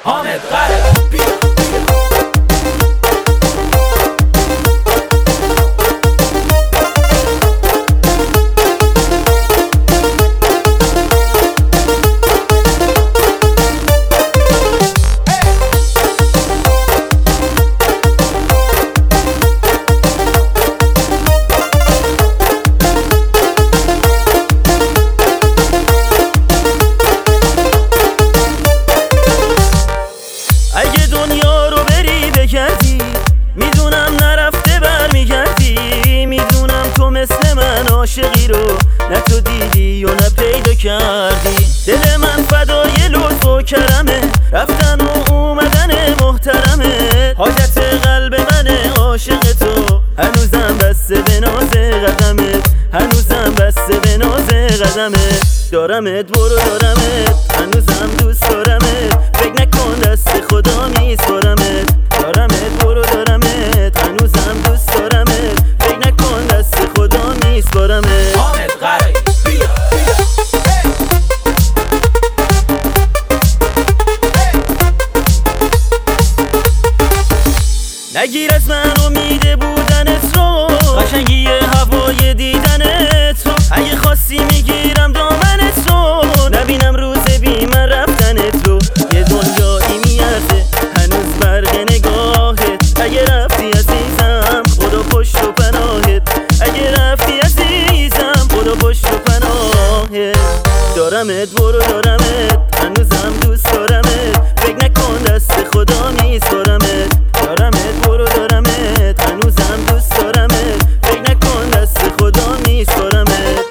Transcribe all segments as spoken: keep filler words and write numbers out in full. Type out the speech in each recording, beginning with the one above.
حامد قره اگه دنیا رو بری بگردی میدونم نرفته برمیگردی، میدونم تو مثل من عاشقی رو نه تو دیدی و نه پیدا کردی. دل من فدای لطف و کرمه، رفتن و اومدن محترمه. حاجت قلب من عاشق تو، هنوزم بسته به ناز قدمت، هنوزم بسته به ناز قدمت. دارمت برو دارمت، هنوزم دوست دارمت، فکر نکن دست خدا میسپارمت. دارمت برو دارمت، هنوزم دوست دارمت، فکر نکن دست خدا میسپارمت. حامد قره بیا نگیر از من امید بودنت رو، قشنگی هوای دیدنت رو. اگه خواستی میگیرم دامنت رو، نبینم روز بی من رفتنت رو. یه دنیایی میارزه هنوز برق نگاهت، اگه رفتی عزیزم خدا پشت و پناهت. اگه رفتی عزیزم خدا پشت و پناهت. دارمت برو دارمت، هنوزم دوست دارمت، فکر نکن دست خدا میسپارمت. دارمت برو دارمت، هنوزم دوست دارمت، فکر نکن دست خدا میسپارمت.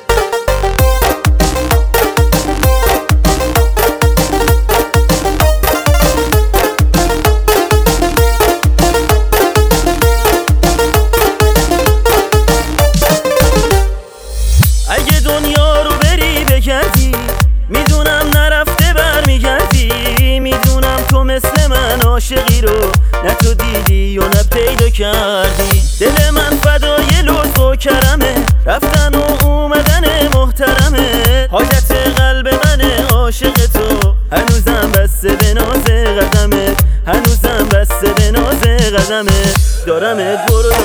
اگه دنیا رو بری بگردی میدونم نرفته برمیگردی، میدونم تو مثل من عاشقی رو نه تو دیدی و نه پیدا کردی. دل من فدای لطف و کرمه، رفتن و اومدن محترمه. حاجت قلب من عاشق تو، هنوزم بسته به ناز قدمت، هنوزم بسته به ناز قدمت. دارمت برو